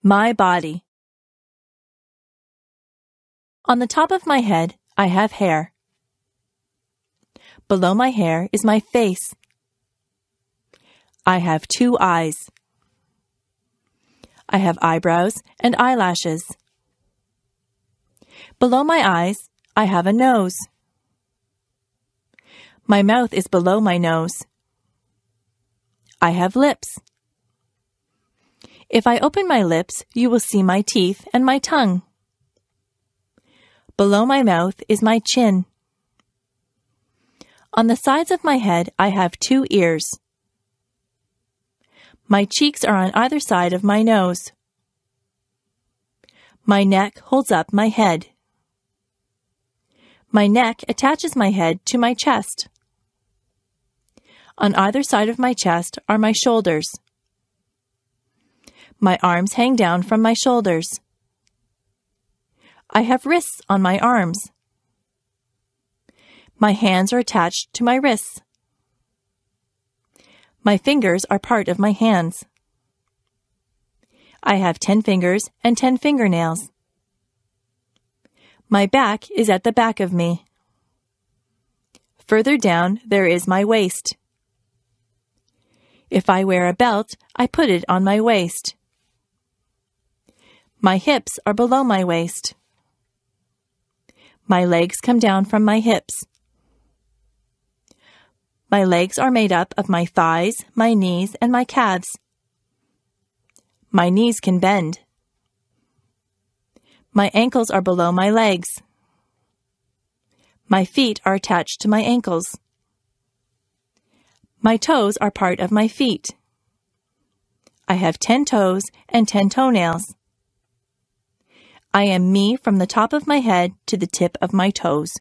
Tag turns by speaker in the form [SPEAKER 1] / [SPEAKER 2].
[SPEAKER 1] My body. On the top of my head, I have hair. Below my hair is my face. I have 2 eyes. I have eyebrows and eyelashes. Below my eyes, I have a nose. My mouth is below my nose. I have lips. If I open my lips, you will see my teeth and my tongue. Below my mouth is my chin. On the sides of my head, I have 2 ears. My cheeks are on either side of my nose. My neck holds up my head. My neck attaches my head to my chest. On either side of my chest are my shoulders. My arms hang down from my shoulders. I have wrists on my arms. My hands are attached to my wrists. My fingers are part of my hands. I have 10 fingers and 10 fingernails. My back is at the back of me. Further down, there is my waist. If I wear a belt, I put it on my waist. My hips are below my waist. My legs come down from my hips. My legs are made up of my thighs, my knees, and my calves. My knees can bend. My ankles are below my legs. My feet are attached to my ankles. My toes are part of my feet. I have 10 toes and 10 toenails. I am me from the top of my head to the tip of my toes.